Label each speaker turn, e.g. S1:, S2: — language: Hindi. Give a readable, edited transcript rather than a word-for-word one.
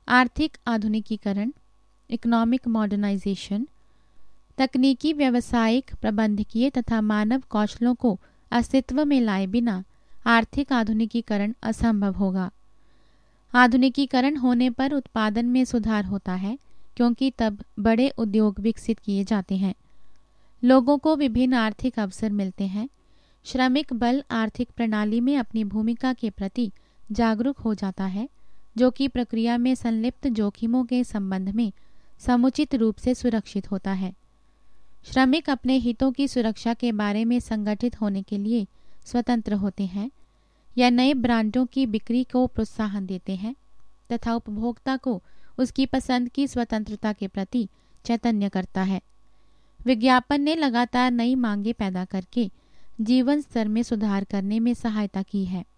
S1: आर्थिक आधुनिकीकरण, इकोनॉमिक मॉडर्नाइजेशन, तकनीकी, व्यावसायिक, प्रबंधकीय तथा मानव कौशलों को अस्तित्व में लाए बिना आर्थिक आधुनिकीकरण असंभव होगा। आधुनिकीकरण होने पर उत्पादन में सुधार होता है, क्योंकि तब बड़े उद्योग विकसित किए जाते हैं। लोगों को विभिन्न आर्थिक अवसर मिलते हैं। श्रमिक बल आर्थिक प्रणाली में अपनी भूमिका के प्रति जागरूक हो जाता है, जो कि प्रक्रिया में संलिप्त जोखिमों के संबंध में समुचित रूप से सुरक्षित होता है। श्रमिक अपने हितों की सुरक्षा के बारे में संगठित होने के लिए स्वतंत्र होते हैं या नए ब्रांडों की बिक्री को प्रोत्साहन देते हैं तथा उपभोक्ता को उसकी पसंद की स्वतंत्रता के प्रति चैतन्य करता है। विज्ञापन ने लगातार नई मांगें पैदा करके जीवन स्तर में सुधार करने में सहायता की है।